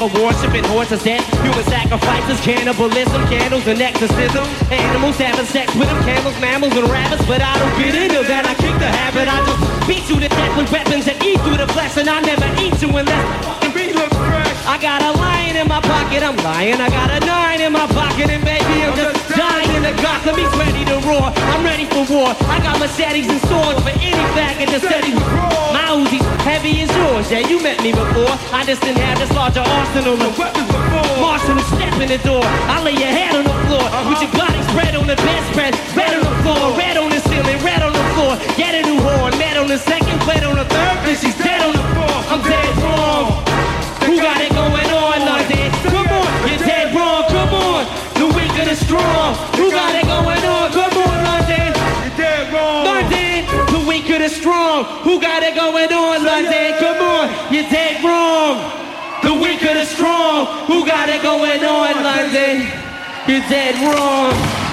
for worshiping horses, dead, human sacrifices, cannibalism, candles and exorcism. Animals having sex with them, camels, mammals and rabbits, but I don't get into that. I kick the habit. I just beat you to death with weapons and eat through the flesh, and I never eat you unless the beat looks fresh. I got a lion in my pocket, I'm lying. I got a 9 in my pocket, and baby, I'm just dying in the Gotham. He's ready to roar. I'm ready for war. I got machetes and swords for any faggot that said he was raw. My Uzi's heavy as yours. Yeah, you met me before. I just didn't have this larger arsenal of weapons before. Marshall, step in the door. I lay your head on the floor with your body spread on the bedspread. Red on the floor, red on the ceiling, red on the floor. Get a new whore, met on the second, played on the third, then she's dead on the floor. I'm dead wrong. Who got it going on, London? Come on, you're dead wrong. Come on, the weak and the strong. Who got it going on? Come on, London. You're dead wrong. London, the weak and the strong. Who got it going on, London? Come on, you're dead wrong. The weak and the strong. Who got it going on, London? You're dead wrong.